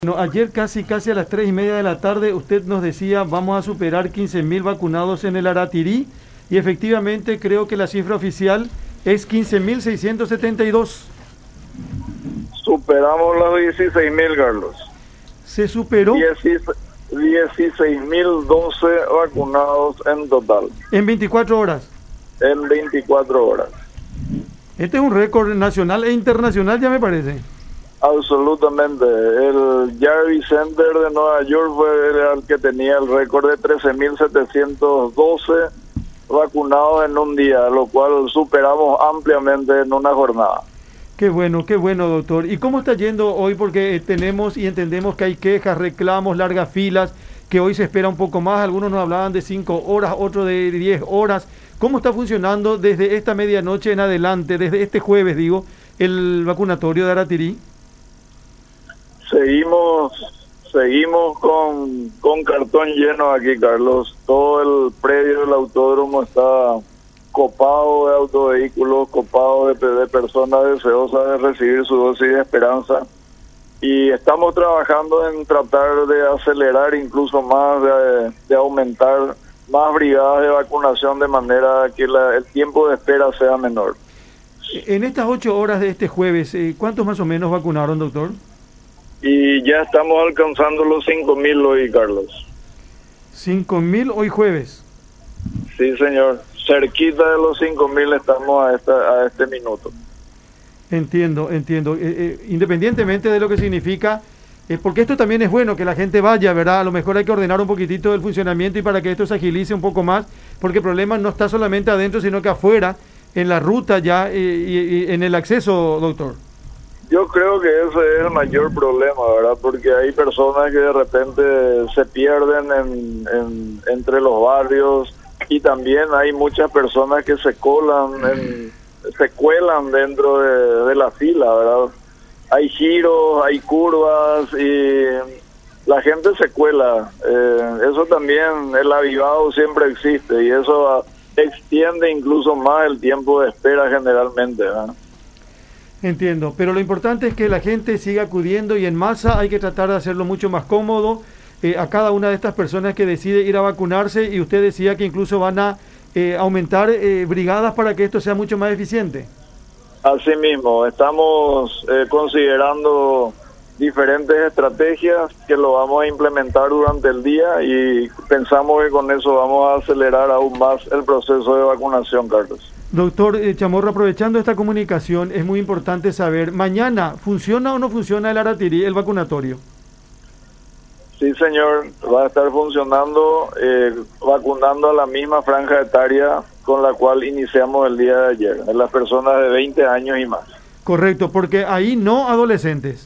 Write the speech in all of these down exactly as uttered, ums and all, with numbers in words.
Bueno, ayer casi casi a las tres y media de la tarde usted nos decía vamos a superar quince mil vacunados en el Aratirí y efectivamente creo que la cifra oficial es quince mil seiscientos setenta y dos. Superamos los dieciséis mil, Carlos. ¿Se superó? dieciséis mil doce vacunados en total. En veinticuatro horas. En veinticuatro horas. Este es un récord nacional e internacional, ya me parece. Absolutamente. El Jarvis Center de Nueva York fue el que tenía el récord de trece mil setecientos doce vacunados en un día, lo cual superamos ampliamente en una jornada. Qué bueno, qué bueno, doctor. ¿Y cómo está yendo hoy? Porque eh, tenemos y entendemos que hay quejas, reclamos, largas filas, que hoy se espera un poco más. Algunos nos hablaban de cinco horas, otros de diez horas. ¿Cómo está funcionando desde esta medianoche en adelante, desde este jueves, digo, el vacunatorio de Aratirí? Seguimos seguimos con, con cartón lleno aquí, Carlos. Todo el predio del autódromo está copado de autovehículos, copado de, de personas deseosas de recibir su dosis de esperanza. Y estamos trabajando en tratar de acelerar incluso más, de, de aumentar más brigadas de vacunación de manera que la, el tiempo de espera sea menor. En estas ocho horas de este jueves, ¿cuántos más o menos vacunaron, doctor? Y ya estamos alcanzando los cinco mil hoy, Carlos. ¿cinco mil hoy jueves? Sí, señor. Cerquita de los cinco mil estamos a, esta, a este minuto. Entiendo, entiendo. Eh, eh, independientemente de lo que significa, eh, porque esto también es bueno, que la gente vaya, ¿verdad? A lo mejor hay que ordenar un poquitito el funcionamiento y para que esto se agilice un poco más, porque el problema no está solamente adentro, sino que afuera, en la ruta ya, eh, y, y en el acceso, doctor. Yo creo que ese es el mayor problema, ¿verdad? Porque hay personas que de repente se pierden en, en, entre los barrios y también hay muchas personas que se colan, en, se cuelan dentro de, de la fila, ¿verdad? Hay giros, hay curvas y la gente se cuela. Eh, eso también, el avivado siempre existe y eso extiende incluso más el tiempo de espera generalmente, ¿verdad? Entiendo, pero lo importante es que la gente siga acudiendo y en masa hay que tratar de hacerlo mucho más cómodo eh, a cada una de estas personas que decide ir a vacunarse y usted decía que incluso van a eh, aumentar eh, brigadas para que esto sea mucho más eficiente. Así mismo, estamos eh, considerando diferentes estrategias que lo vamos a implementar durante el día y pensamos que con eso vamos a acelerar aún más el proceso de vacunación, Carlos. Doctor eh, Chamorro, aprovechando esta comunicación, es muy importante saber, ¿mañana funciona o no funciona el Aratirí, el vacunatorio? Sí, señor, va a estar funcionando, eh, vacunando a la misma franja etaria con la cual iniciamos el día de ayer, en las personas de veinte años y más. Correcto, porque ahí no adolescentes.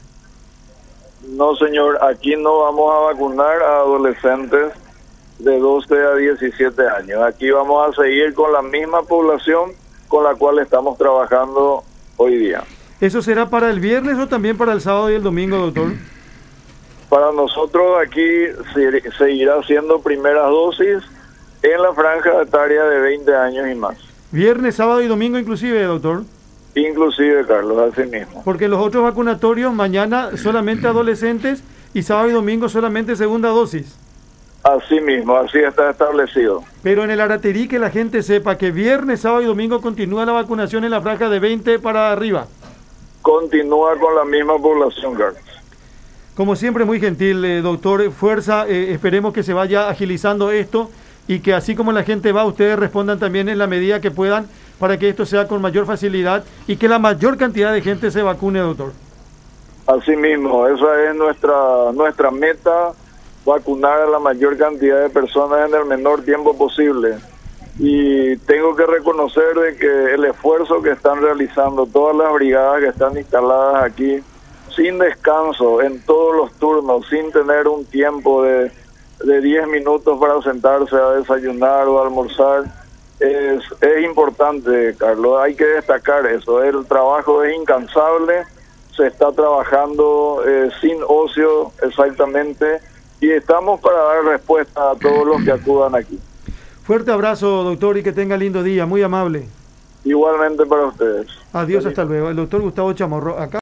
No, señor, aquí no vamos a vacunar a adolescentes de doce a diecisiete años. Aquí vamos a seguir con la misma población con la cual estamos trabajando hoy día. ¿Eso será para el viernes o también para el sábado y el domingo, doctor? Para nosotros aquí se, seguirá siendo primeras dosis en la franja etaria de veinte años y más. Viernes, sábado y domingo inclusive, doctor. Inclusive, Carlos, así mismo. Porque los otros vacunatorios mañana solamente adolescentes y sábado y domingo solamente segunda dosis. Así mismo, así está establecido. Pero en el Aratirí que la gente sepa que viernes, sábado y domingo continúa la vacunación en la franja de veinte para arriba. Continúa con la misma población, Carlos. Como siempre, muy gentil, eh, doctor. Fuerza, eh, esperemos que se vaya agilizando esto y que así como la gente va, ustedes respondan también en la medida que puedan para que esto sea con mayor facilidad y que la mayor cantidad de gente se vacune, doctor. Así mismo, esa es nuestra nuestra meta, vacunar a la mayor cantidad de personas en el menor tiempo posible. Y tengo que reconocer de que el esfuerzo que están realizando todas las brigadas que están instaladas aquí, sin descanso, en todos los turnos, sin tener un tiempo de, de diez minutos para sentarse a desayunar o a almorzar, es, es importante, Carlos, hay que destacar eso. El trabajo es incansable, se está trabajando eh, sin ocio exactamente, y estamos para dar respuesta a todos los que acudan aquí. Fuerte abrazo, doctor, y que tenga lindo día, muy amable. Igualmente para ustedes. Adiós, hasta luego. El doctor Gustavo Chamorro, acá.